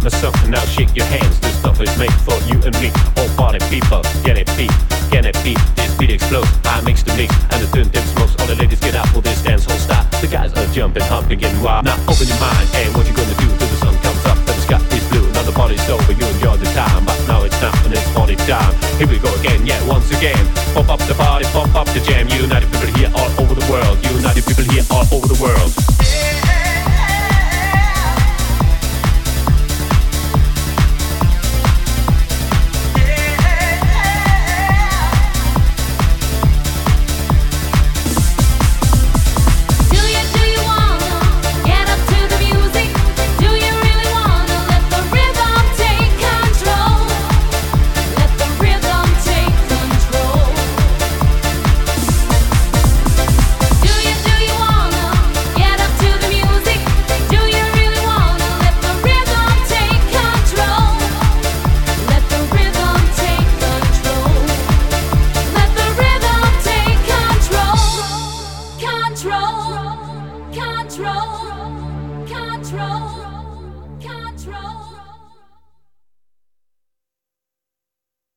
Now something, now shake your hands. This stuff is made for you and me. All party people, get it beat, get it beat. This beat explodes, I mix the mix, and the tune dim smokes. All the ladies get out for this dance whole style. The guys are jumping, humping, getting wild. Now open your mind, and what you gonna do till the sun comes up and the sky is blue. Now the party's over, you enjoy the time, but now it's time and it's party time. Here we go again, yeah, once again. Pump up the party, pump up the jam. United people here all over the world. United people here all over the world. Control.